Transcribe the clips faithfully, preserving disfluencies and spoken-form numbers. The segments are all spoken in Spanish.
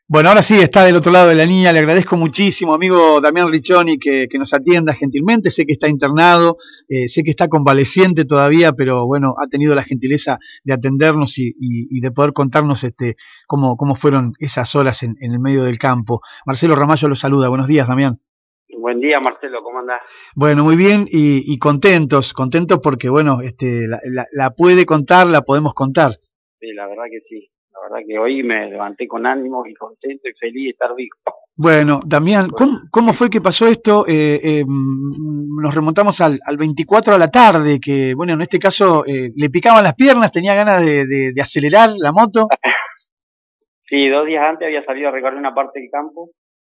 Bueno, ahora sí está del otro lado de la línea. Le agradezco muchísimo, amigo Damián Riccioni, que, que nos atienda gentilmente. Sé que está internado, eh, sé que está convaleciente todavía, pero bueno, ha tenido la gentileza de atendernos y, y, y de poder contarnos este, cómo, cómo fueron esas horas en, en el medio del campo. Marcelo Ramallo lo saluda. Buenos días, Damián. Buen día, Marcelo, ¿cómo andás? Bueno, muy bien y, y contentos, contentos porque, bueno, este, la, la, la puede contar, la podemos contar. Sí, la verdad que sí. La verdad que hoy me levanté con ánimo y contento y feliz de estar vivo. Bueno, Damián, Bueno, ¿cómo, cómo fue que pasó esto? Eh, eh, nos remontamos al, al veinticuatro a la tarde, que, bueno, en este caso eh, le picaban las piernas, tenía ganas de, de, de acelerar la moto. sí, dos días antes había salido a recorrer una parte del campo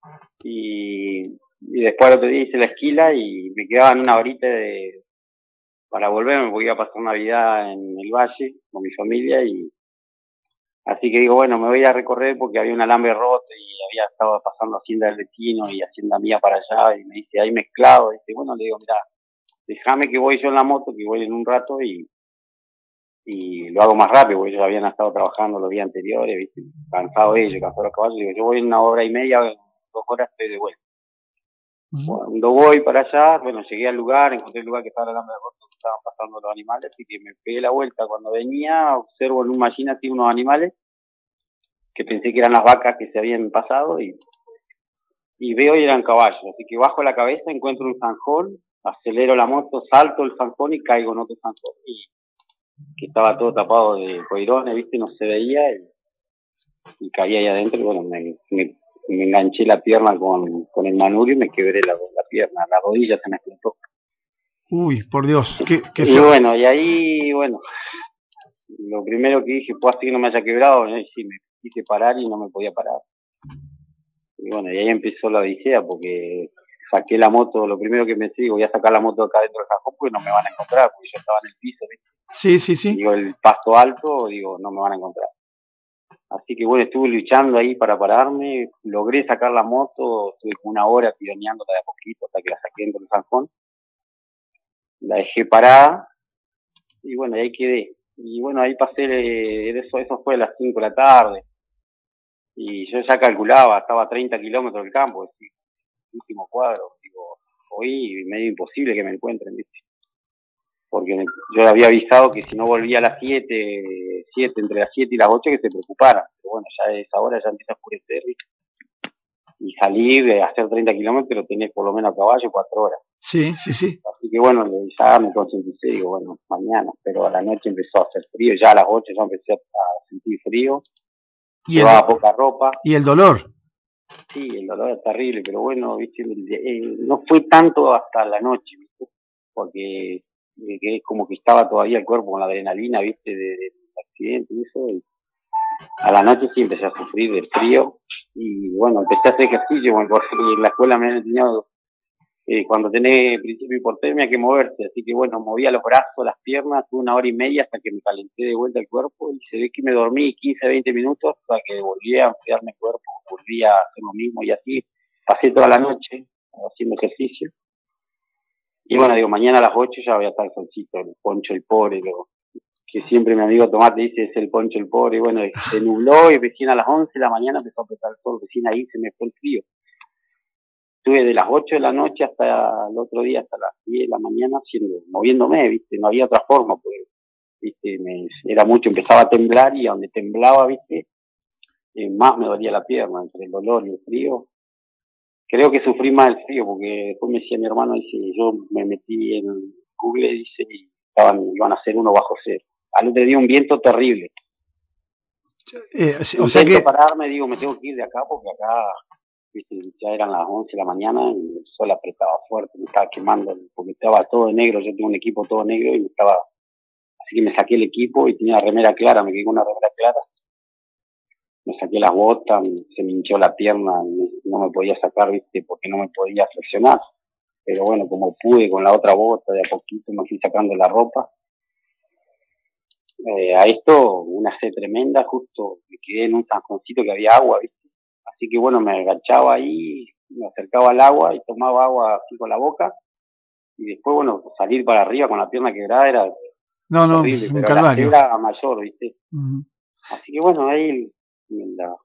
y, y después el otro día hice la esquila y me quedaban una horita de, para volverme porque iba a pasar Navidad en el valle con mi familia y así que digo, bueno, me voy a recorrer porque había un alambre roto y había estado pasando Hacienda del Vecino y Hacienda Mía para allá y me dice, ahí mezclado, y dice, bueno, le digo, mira, déjame que voy yo en la moto, que voy en un rato y y lo hago más rápido, porque ellos habían estado trabajando los días anteriores, ¿viste? Cansado ellos, cansado los caballos, digo, yo voy en una hora y media, en dos horas estoy de vuelta. Uh-huh. Cuando voy para allá, bueno, llegué al lugar, encontré el lugar que estaba hablando de roto, que estaban pasando los animales, así que me pegué la vuelta. Cuando venía, observo en un machine así unos animales, que pensé que eran las vacas que se habían pasado, y, y veo y eran caballos, así que bajo la cabeza, encuentro un zanjón, acelero la moto, salto el zanjón y caigo en otro zanjón, y que estaba todo tapado de coirones, ¿viste? No se veía, y y caí ahí adentro y bueno, me, me, me enganché la pierna con, con el manubrio y me quebré la, la pierna, la rodilla se me explotó. Uy, por Dios, qué, qué Y feo. bueno, y ahí, bueno, lo primero que dije, pues así que no me haya quebrado, ¿no? Y sí, me quise parar y no me podía parar. Y bueno, y ahí empezó la odisea porque saqué la moto, lo primero que me digo, voy a sacar la moto acá dentro del cajón porque no me van a encontrar, porque yo estaba en el piso, ¿viste? Sí, sí, sí. Digo, el pasto alto, digo, no me van a encontrar. Así que bueno, estuve luchando ahí para pararme, logré sacar la moto, estuve como una hora tironeándola de a poquito hasta que la saqué dentro del zanjón, la dejé parada y bueno, y ahí quedé. Y bueno, ahí pasé, de eso, eso fue a las cinco de la tarde y yo ya calculaba, estaba a treinta kilómetros del campo, decía, último cuadro, digo, hoy medio imposible que me encuentren, ¿viste? Porque yo había avisado que si no volvía a las siete, siete entre las siete y las ocho que se preocuparan, pero bueno, ya a esa hora ya empieza a oscurecer, ¿viste? Y salir de hacer treinta kilómetros tenés por lo menos a caballo cuatro horas. Sí, sí, sí. Así que bueno, ya me concienticé, digo, bueno, mañana, pero a la noche empezó a hacer frío, ya a las ocho ya empecé a sentir frío, ¿Y el, llevaba poca ropa. y el dolor? Sí, el dolor es terrible, pero bueno, viste, eh, no fue tanto hasta la noche, viste, porque eh, que es como que estaba todavía el cuerpo con la adrenalina, viste, del de accidente y eso, y a la noche sí empecé a sufrir del frío, y bueno, empecé a hacer ejercicio, porque en la escuela me han enseñado eh, cuando tenés principio de hipotermia hay que moverse, así que bueno, movía los brazos, las piernas, tuve una hora y media hasta que me calenté de vuelta el cuerpo y se ve que me dormí quince, veinte minutos hasta que volví a enfriarme el cuerpo, volví a hacer lo mismo y así pasé toda la noche haciendo ejercicio. Y bueno, digo, mañana a las ocho ya voy a estar solcito, el poncho el pobre, lo, que siempre mi amigo Tomás te dice es el poncho el pobre, y bueno, se nubló y recién a las once de la mañana empezó a apretar el sol, recién ahí se me fue el frío. Estuve de las ocho de la noche hasta el otro día, hasta las diez de la mañana, haciendo, moviéndome, ¿viste? No había otra forma, porque, ¿viste? Me, era mucho, empezaba a temblar y a donde temblaba, ¿viste? Eh, más me dolía la pierna, entre el dolor y el frío. Creo que sufrí más el frío, porque después me decía mi hermano, dice, yo me metí en Google, dice, y estaban, iban a hacer uno bajo cero. Al otro día un viento terrible. Eh, o sea Intento que... pararme, digo, me tengo que ir de acá, porque acá ¿viste? Ya eran las once de la mañana y el sol apretaba fuerte, me estaba quemando, porque estaba todo de negro, yo tengo un equipo todo negro y me estaba, así que me saqué el equipo y tenía remera clara, me quedé con una remera clara, me saqué las botas, se me hinchó la pierna, no me podía sacar, viste, porque no me podía flexionar, pero bueno, como pude con la otra bota, de a poquito me fui sacando la ropa. Eh, a esto, una sed tremenda, justo me quedé en un zanjoncito que había agua, viste, así que bueno, me agachaba ahí, me acercaba al agua y tomaba agua así con la boca y después, bueno, salir para arriba con la pierna quebrada era No, no, terrible, un pero la calvario. cera mayor, ¿viste? Uh-huh. Así que bueno, ahí la,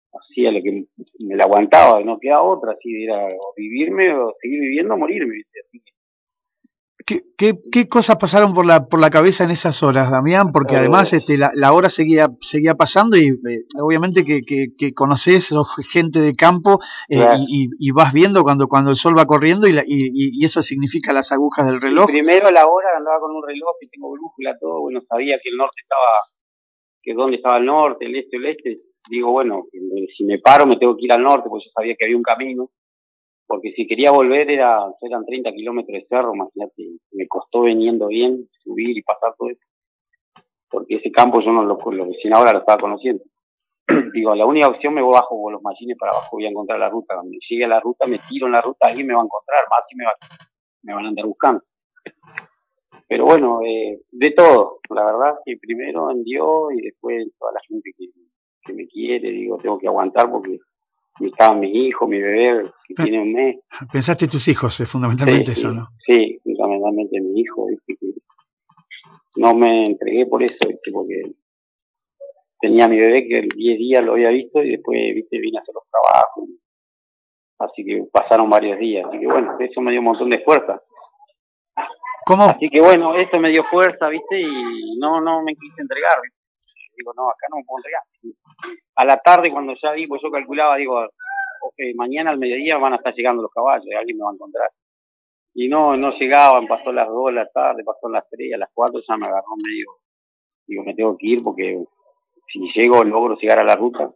hacía lo que me la aguantaba, no quedaba otra, así era o vivirme o seguir viviendo o morirme, ¿viste? Así que, ¿Qué, qué, qué cosas pasaron por la, por la cabeza en esas horas, Damián? Porque además eh, este, la, la hora seguía, seguía pasando y eh, obviamente que, que, que conocés, sos gente de campo eh, claro. y, y, y vas viendo cuando, cuando el sol va corriendo y, la, y, y eso significa las agujas del Y reloj. primero la hora andaba con un reloj y tengo brújula, todo, bueno, sabía que el norte estaba, que dónde estaba el norte, el este, el este. Digo, bueno, si me paro me tengo que ir al norte, porque yo sabía que había un camino, porque si quería volver era, eran treinta kilómetros de cerro, imagínate, me costó veniendo bien, subir y pasar todo eso, porque ese campo yo no lo, lo recién ahora lo estaba conociendo. Digo, la única opción me voy bajo con los machines para abajo, voy a encontrar la ruta. Cuando llegue a la ruta, me tiro en la ruta, alguien me va a encontrar, más y me, va, me van a andar buscando. Pero bueno, eh, de todo, la verdad que primero en Dios y después en toda la gente que, que me quiere, digo, tengo que aguantar porque estaban mis hijos, mi bebé, que tiene un mes. Pensaste tus hijos, es fundamentalmente Sí, eso, sí, ¿no? sí, fundamentalmente mi hijo, ¿viste? Que no me entregué por eso, ¿viste? Porque tenía a mi bebé que diez días lo había visto y después, ¿viste? Vine a hacer los trabajos. Así que pasaron varios días. Así que bueno, eso me dio un montón de fuerza. ¿Cómo? Así que bueno, eso me dio fuerza, ¿viste? Y no, no me quise entregar, ¿viste? Digo, no, acá no me puedo entregar. A la tarde, cuando ya vi, pues yo calculaba, digo, ok, mañana al mediodía van a estar llegando los caballos, alguien me va a encontrar. Y no, no llegaban, pasó las dos de la tarde, pasó las tres, a las cuatro ya me agarró medio. Digo, me tengo que ir porque si llego, logro llegar a la ruta.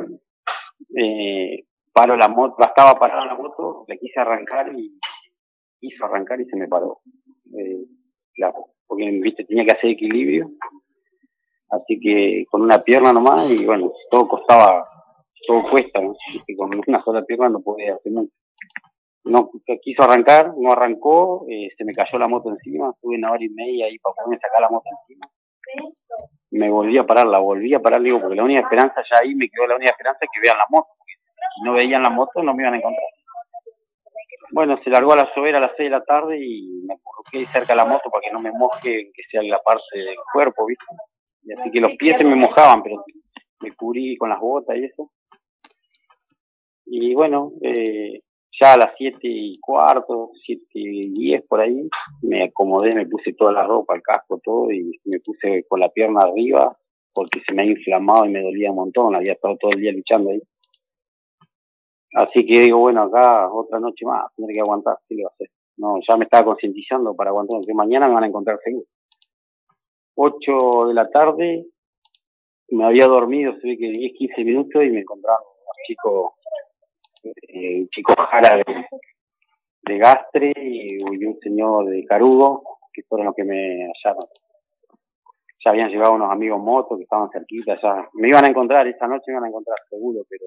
Eh, paro la moto, estaba parada la moto, le quise arrancar y quiso arrancar y se me paró. Eh, claro, porque viste, tenía que hacer equilibrio, así que con una pierna nomás y bueno, todo costaba, todo cuesta, ¿no? Viste, con una sola pierna no podía hacer mucho. No quiso arrancar, no arrancó, eh, se me cayó la moto encima, estuve una hora y media ahí para poderme sacar la moto encima. Me volví a parar, la volví a parar, digo, porque la única esperanza, ya ahí me quedó la única esperanza que vean la moto, porque si no veían la moto no me iban a encontrar. Bueno, se largó a la llover a las seis de la tarde y me coloqué cerca de la moto para que no me moje, que sea la parte del cuerpo, ¿viste? Y así que los pies se me mojaban, pero me cubrí con las botas y eso. Y bueno, eh, ya a las siete y cuarto, siete y diez por ahí, me acomodé, me puse toda la ropa, el casco, todo, y me puse con la pierna arriba porque se me había inflamado y me dolía un montón, había estado todo el día luchando ahí. Así que digo, bueno, acá otra noche más, tendré que aguantar, ¿qué le va a hacer? No, ya me estaba concientizando para aguantar, que mañana me van a encontrar seguro. ocho de la tarde, me había dormido, se ve que diez, quince minutos y me encontraron un chico, eh, un chico jara de, de Gastre y, y un señor de Carugo, que fueron los que me hallaron. Ya habían llegado unos amigos motos que estaban cerquita, ya me iban a encontrar, esa noche me iban a encontrar seguro, pero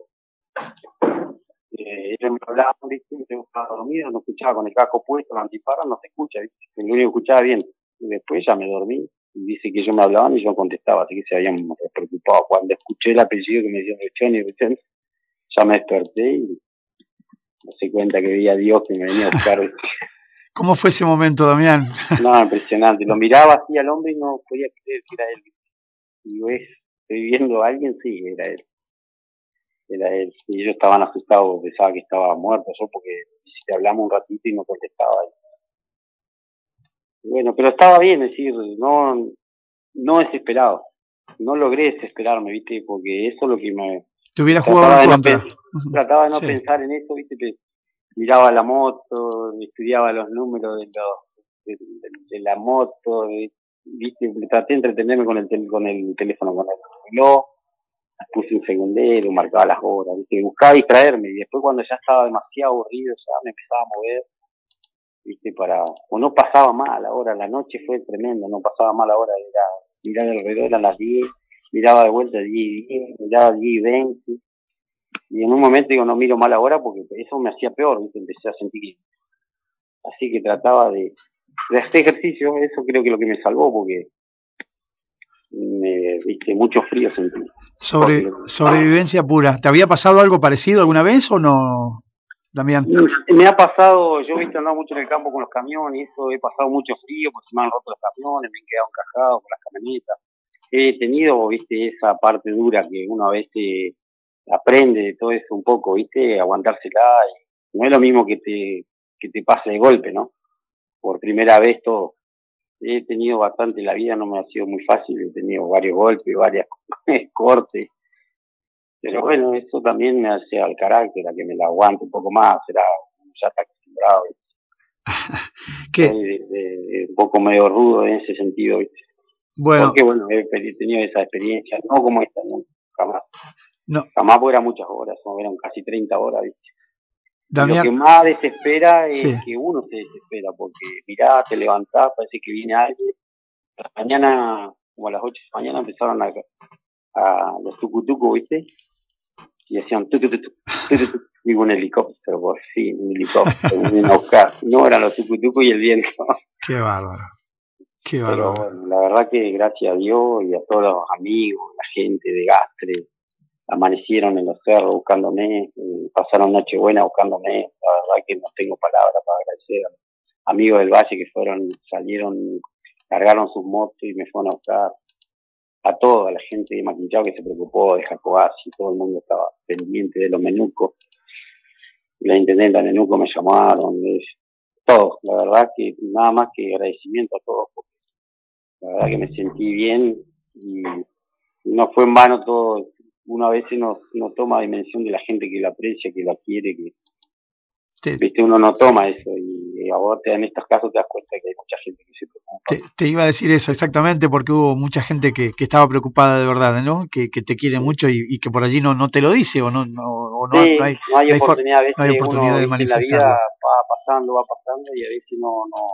eh, ellos me hablaban, ¿viste? Yo estaba dormido, no escuchaba con el casco puesto, el antiparras, no se escucha, ¿viste? Lo único que escuchaba bien. Y después ya me dormí, y dice que ellos me hablaban y yo contestaba, así que se habían preocupado. Cuando escuché el apellido que me decían Rechón y Rechón, ya me desperté y me di cuenta que veía a Dios que me venía a buscar, ¿viste? ¿Cómo fue ese momento, Damián? No, impresionante. Lo miraba así al hombre y no podía creer que era él. Digo, ¿es? ¿Estoy viendo a alguien? Sí, era él. Era él. Y ellos estaban asustados, pensaba que estaba muerto yo porque si te hablamos un ratito y no contestaba. Y bueno, pero estaba bien, es decir, no, no desesperado. No logré desesperarme, ¿viste? Porque eso es lo que me... Te hubiera jugado Trataba en de no, contra. uh-huh. trataba de no Sí. pensar en eso, ¿viste? Que miraba la moto, estudiaba los números de, los, de, de, de la moto, de, ¿viste? Traté de entretenerme con el, tel, con el teléfono, con el reloj. Puse un segundero, marcaba las horas, ¿viste? Buscaba distraerme y después cuando ya estaba demasiado aburrido ya me empezaba a mover, ¿viste? Para, o no pasaba mal la hora, la noche fue tremendo, no pasaba mal la hora, era mirar alrededor, eran las diez, miraba de vuelta diez y diez, miraba diez y veinte, y en un momento digo, no miro mal la hora porque eso me hacía peor, ¿viste? Empecé a sentir, así que trataba de, de hacer ejercicio, eso creo que es lo que me salvó porque me, viste, mucho frío sentí. Sobre, sobrevivencia pura. ¿Te había pasado algo parecido alguna vez o no, Damián? Me ha pasado, yo he andado mucho en el campo con los camiones y eso, he pasado mucho frío porque se me han roto los camiones, me he quedado encajado con las camionetas. He tenido, viste, esa parte dura que uno a veces aprende de todo eso un poco, ¿viste? Aguantársela. Y no es lo mismo que te, que te pase de golpe, ¿no? Por primera vez todo. He tenido bastante en la vida, no me ha sido muy fácil, he tenido varios golpes, varias cortes. Pero bueno, eso también me hace al carácter, a que me la aguante un poco más, será, ya está acostumbrado. ¿Qué? Soy de, de, de un poco medio rudo en ese sentido, ¿viste? Bueno. Porque bueno, he tenido esa experiencia, no como esta, no, jamás. No. Jamás, porque eran muchas horas, no, eran casi treinta horas, ¿viste? Damián, lo que más desespera es sí. que uno se desespera, porque mirá, te levantás, parece que viene alguien. A la mañana, como a las ocho de la mañana, empezaron a, a los tucutucos, ¿viste? Y decían, tu, tu, tu, tu, tu, tu, tu. Digo, un helicóptero, por fin, un helicóptero, un Oscar. No eran los tucutucos y el viento. Qué bárbaro. Qué Pero bárbaro. bueno, la verdad que gracias a Dios y a todos los amigos, la gente de Gastre, amanecieron en los cerros buscándome, pasaron Nochebuena buscándome. La verdad que no tengo palabras para agradecer a los amigos del Valle que fueron, salieron, cargaron sus motos y me fueron a buscar. A toda la gente de Maquinchao que se preocupó, de Jacobasi, todo el mundo estaba pendiente de los menucos. La intendenta de Menuco me llamaron, es, todos, la verdad que nada más que agradecimiento a todos, porque la verdad que me sentí bien y no fue en vano todo. Una vez no, no toma dimensión de la gente que la aprecia, que la quiere, que te, viste, uno no toma eso y a vos te, en estos casos te das cuenta que hay mucha gente que se preocupa. Te, te iba a decir eso exactamente, porque hubo mucha gente que, que estaba preocupada de verdad, ¿no? Que, que te quiere Sí. mucho y, y que por allí no, no te lo dice o no, no, o no, sí, no hay, no hay no hay, oportunidad, a veces no hay oportunidad uno, de viste, en la vida manifestarlo. va pasando, va pasando y a veces no, no,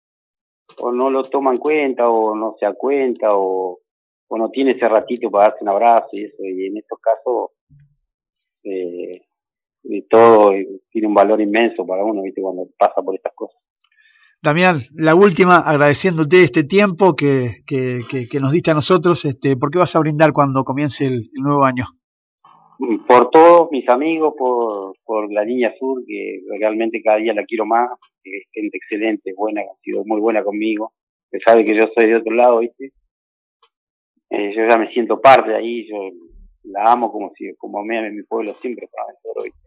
o no lo toma en cuenta o no se da cuenta o, o no tiene ese ratito para darse un abrazo y eso, y en estos casos eh, y todo tiene un valor inmenso para uno, viste, cuando pasa por estas cosas. Damián, la última, agradeciéndote este tiempo que, que, que, que nos diste a nosotros, este, ¿por qué vas a brindar cuando comience el, el nuevo año? Por todos mis amigos, por, por la Niña Sur, que realmente cada día la quiero más, que es gente excelente, buena, ha sido muy buena conmigo, que sabe que yo soy de otro lado, viste. Eh, yo ya me siento parte de ahí, yo la amo como si, como me en mi pueblo siempre, para Ventura, ¿viste?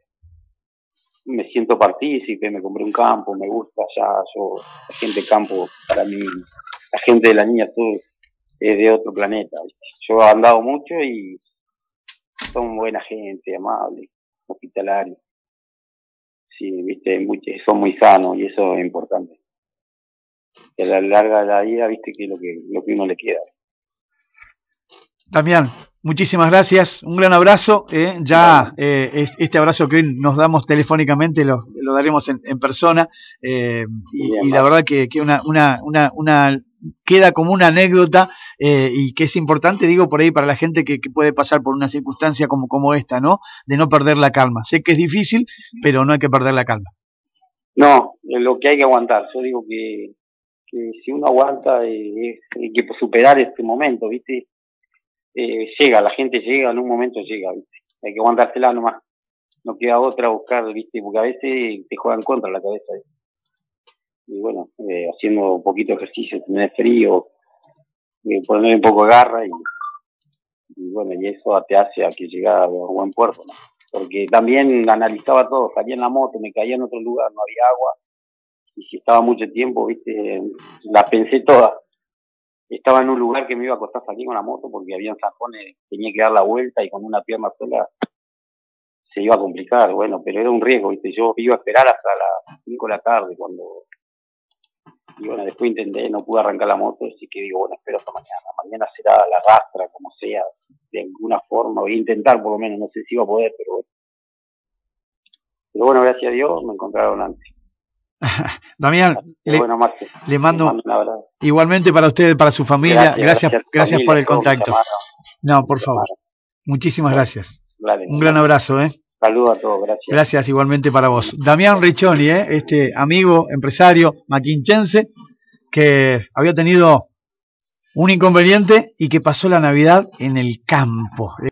Me siento partícipe, me compré un campo, me gusta ya, yo, la gente de campo, para mí, la gente de la Niña Sur es de otro planeta, ¿viste? Yo he andado mucho y son buena gente, amable, hospitalario. Sí, viste, muy, son muy sanos y eso es importante. Que a la larga de la vida, viste, que es lo que, lo que uno le queda. Damián, muchísimas gracias, un gran abrazo, eh, ya eh, este abrazo que hoy nos damos telefónicamente lo, lo daremos en, en persona eh, y, Bien, y la verdad que, que una, una, una, una queda como una anécdota eh, y que es importante, digo, por ahí para la gente que, que puede pasar por una circunstancia como, como esta, ¿no? De no perder la calma. Sé que es difícil, pero no hay que perder la calma. No, es lo que hay que aguantar. Yo digo que, que si uno aguanta, eh, hay que superar este momento, ¿viste? Eh, llega, la gente llega, en un momento llega, ¿viste? Hay que aguantársela nomás. No queda otra buscar, ¿viste? Porque a veces te juegan contra la cabeza. ¿viste? Y bueno, eh, haciendo un poquito de ejercicio, tener frío, eh, ponerle un poco de garra y, y bueno, y eso te hace a que llegara a buen puerto, ¿no? Porque también analizaba todo, salía en la moto, me caía en otro lugar, no había agua, y si estaba mucho tiempo, viste, la pensé toda. Estaba en un lugar que me iba a costar salir con la moto porque había zanjones, tenía que dar la vuelta y con una pierna sola se iba a complicar, bueno, pero era un riesgo, viste, yo iba a esperar hasta las cinco de la tarde cuando, y bueno, después intenté, no pude arrancar la moto, así que digo, bueno, espero hasta mañana, mañana será la rastra, como sea, de alguna forma, voy a intentar por lo menos, no sé si iba a poder, pero bueno. Pero bueno, gracias a Dios me encontraron antes. Damián, le, bueno, Marce, le mando, mando un abrazo. Igualmente para usted, para su familia, gracias, gracias, gracias, gracias familia, por el contacto. No, por favor. Muchísimas bueno, gracias. Vale, un gran abrazo, ¿eh? Saludos a todos, gracias. Gracias igualmente para vos. Damián Riccioni, ¿eh? Este amigo, empresario maquinchense, que había tenido un inconveniente y que pasó la Navidad en el campo.